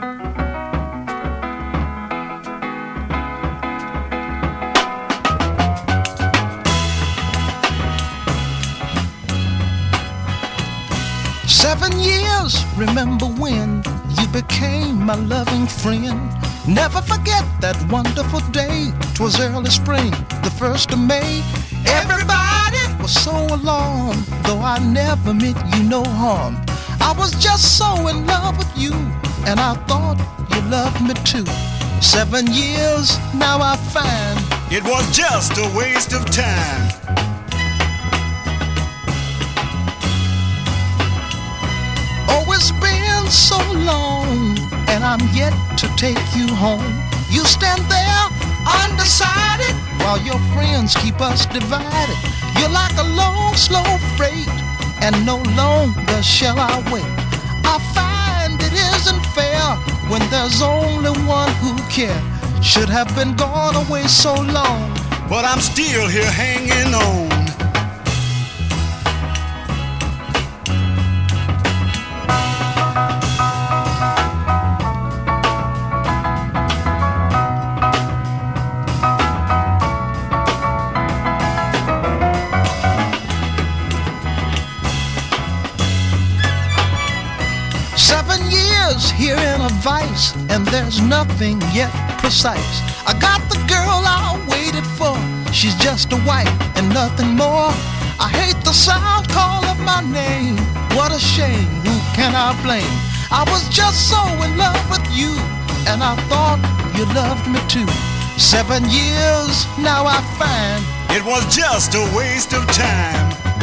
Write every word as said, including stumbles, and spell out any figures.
Seven years, remember when you became my loving friend. Never forget that wonderful day. 'Twas early spring, the first of May. Everybody was so alone, though I never meant you no harm. I was just so in love with you, and I thought you loved me too. Seven years, now I find it was just a waste of time. Oh, it's been so long, and I'm yet to take you home. You stand there undecided, while your friends keep us divided. You're like a long, slow freight, and no longer shall I wait. I find it isn't fair when there's only one who cares. Should have been gone away so long, but I'm still here hanging on. Seven years here in a vice, and there's nothing yet precise. I got the girl I waited for, she's just a wife and nothing more. I hate the sound call of my name, what a shame, who can I blame? I was just so in love with you, and I thought you loved me too. Seven years, now I find it was just a waste of time.